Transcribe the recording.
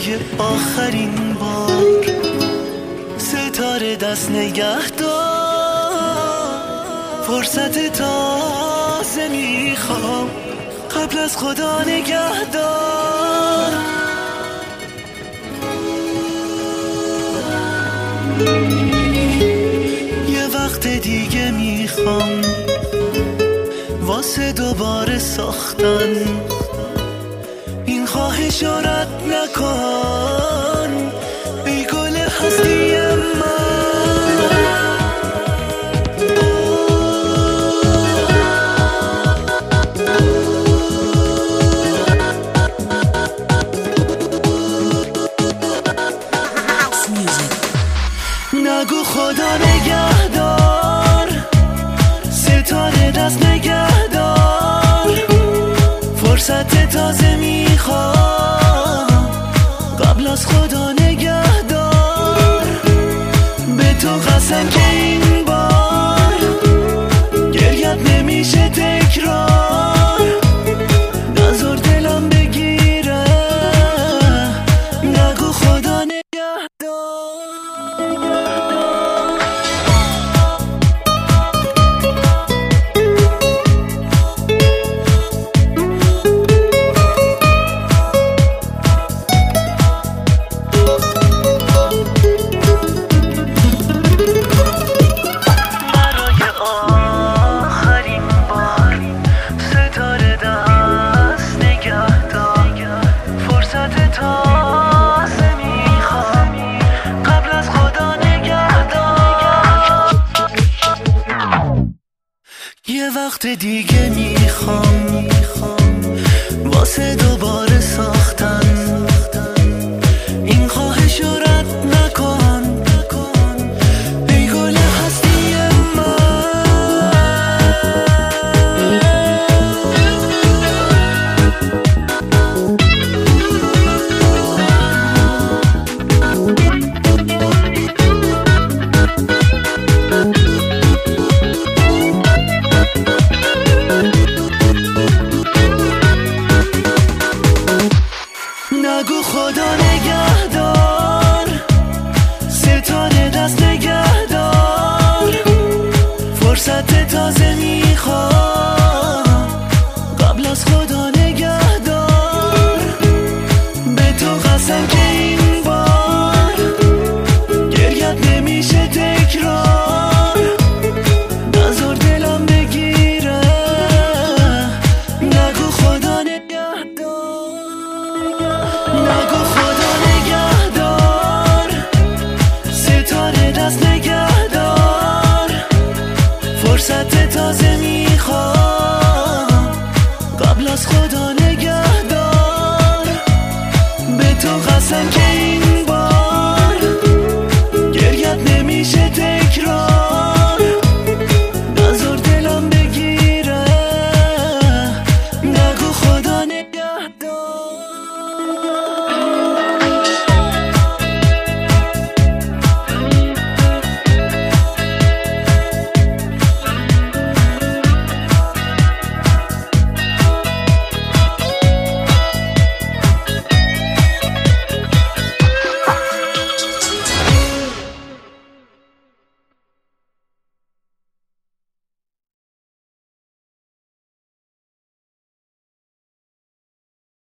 برای آخرین بار ستاره دست نگه دار، فرصت تازه میخوام قبل از خدا نگه دار. یه وقت دیگه میخوام واسه دوباره ساختن این خواهش رد نکن ای گل هستی نگو خدا نگهدار، ستاره دست نگهدار، فرصت تازه میخوام قبل از خدا نگهدار. به تو قسم که این بار گریت نمیشه تکرار، نذار دلم بگیره نگو خدا نگهدار. یه وقت دیگه میخوام واسه دوباره ساختن این خواهش رد نکن ای گل هستی نگو خدا نگهدار، ستاره دست نگهدار، فرصت تازه میخوام قبل از خدا نگهدار. به تو قسم که این بار گریت نمیشه تکرار، نذار دلم بگیره نگو خدا نگهدار. نگو خدا نگهدار، ستاره دست نگهدار، فرصت تازه میخوام قبل از خدا